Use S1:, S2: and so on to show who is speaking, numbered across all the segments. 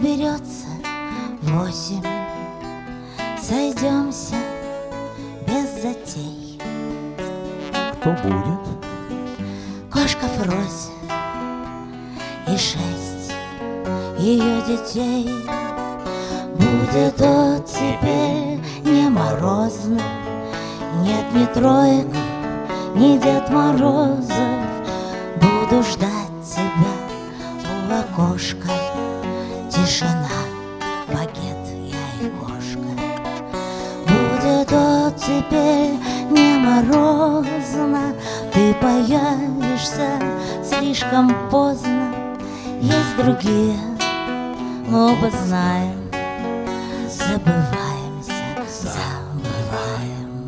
S1: наберется 8, сойдемся без затей.
S2: Кто будет?
S1: Кошка Фрось и 6 ее детей. Будет от теперь не морозно, нет ни троек, ни Дед Морозов. Буду ждать тебя у окошка. Тишина, багет, я и кошка. Будет от теперь не морозно, ты появишься слишком поздно. Есть другие, мы оба знаем, забываемся, забываем.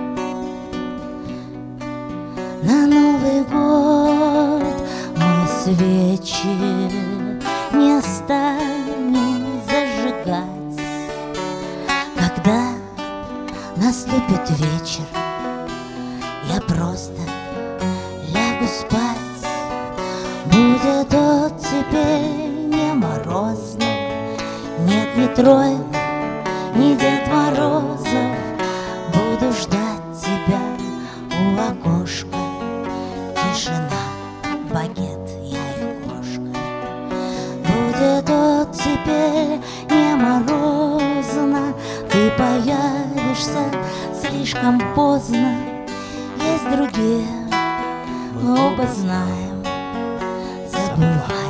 S1: На Новый год мы свечи не станем зажигать. Когда наступит вечер, я просто лягу спать. Будет от теперь не морозно, нет ни троек, ни Дед Морозов. Буду ждать тебя у окошка. Тишина, багет, я и кошка. Будет от теперь не морозно, ты появишься слишком поздно. Есть другие, мы оба знаем, забываем.